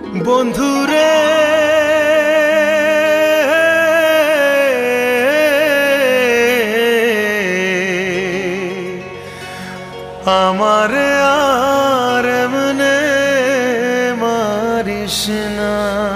বন্ধুরে আমারে আর এমনে মারিস না।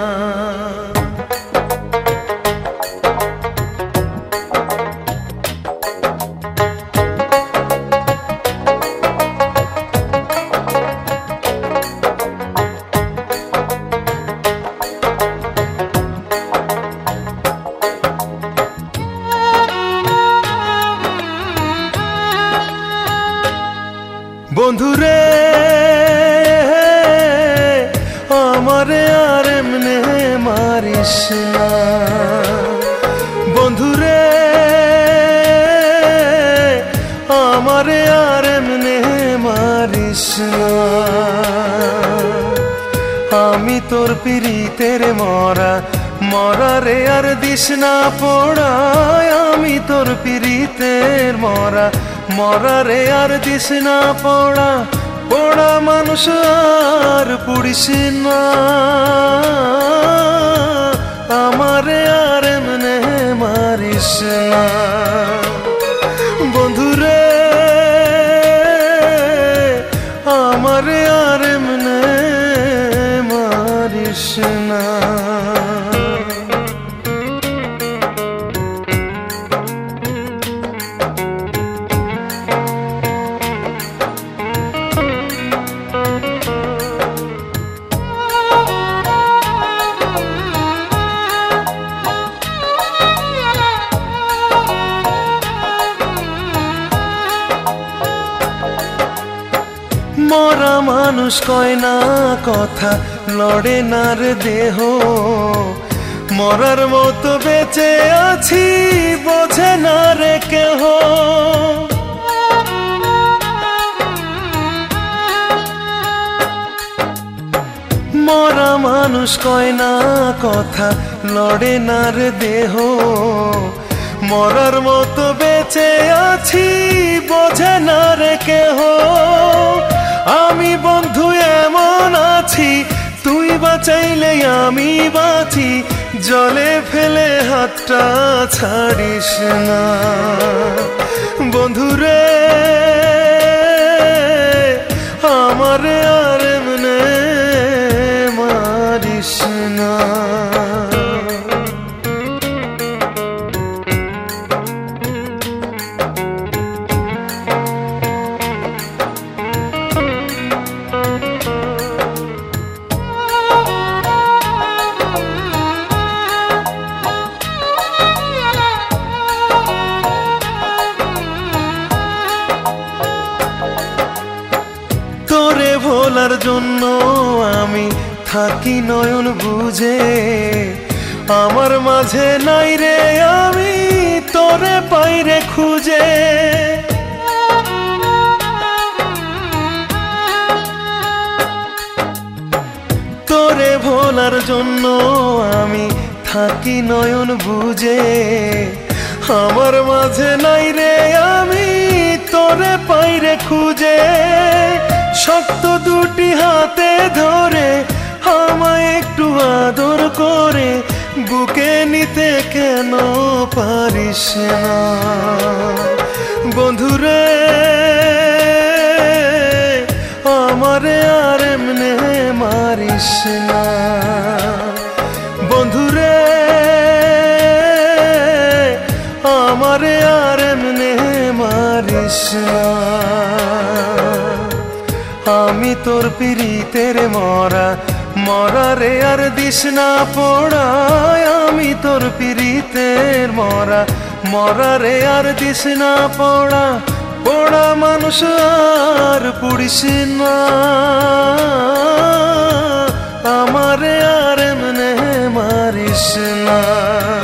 বন্ধুরে আমারে আর এমনে মারিস না। বন্ধুরে আমারে আর এমনে মারিস না। আমি তোর পিরিতের মরা মরা রে আর দিস না পোড়ায়। আমি তোর পিরিতের মরা মরা রে আর দিস না পোড়া। পোড়া মানুষ আর পুড়িস না। আমারে আর এমনে মারিস না। বন্ধুরে আমারে আর এমনে মারিস না। মরা মানুষ কয় না কথা, লড়ে না রে দেহ। মরার মতো বেঁচে আছি বোঝে না রে কেহ। মরা মানুষ কয় না কথা, লড়ে না রে দেহ। মরার মতো বেঁচে আছি বোঝে না রে কেহ। আমি বন্ধু এমন আছি, তুই বাঁচাইলে আমি বাঁচি। জলে ফেলে হাতটা ছাড়িস না। বন্ধুরে আমারে আর এমনে মারিস না। তোরে ভোলার জন্য আমি থাকি নয়ন বুঝে। আমার মাঝে নাই রে আমি তোরে পাইরে খুঁজে। তোরে ভোলার জন্য আমি থাকি নয়ন বুঝে। আমার মাঝে নাই রে আমি তোরে পাইরে খুঁজে। শক্ত দুটি হাতে ধরে আমায় একটু আদর করে বুকে নিতে কেন পারিস না। বন্ধুরে আমারে আর এমনে মারিস না। বন্ধুরে আমারে আর এমনে মারিস না। আমি তোর পিরিতের মরা মরা রে আর দিস না পোড়ায়। আমি তোর পিরিতের মরা মরা রে আর দিস না পোড়া। পোড়া মানুষ আর পুড়িস না। আমারে আর এমনে মারিস না।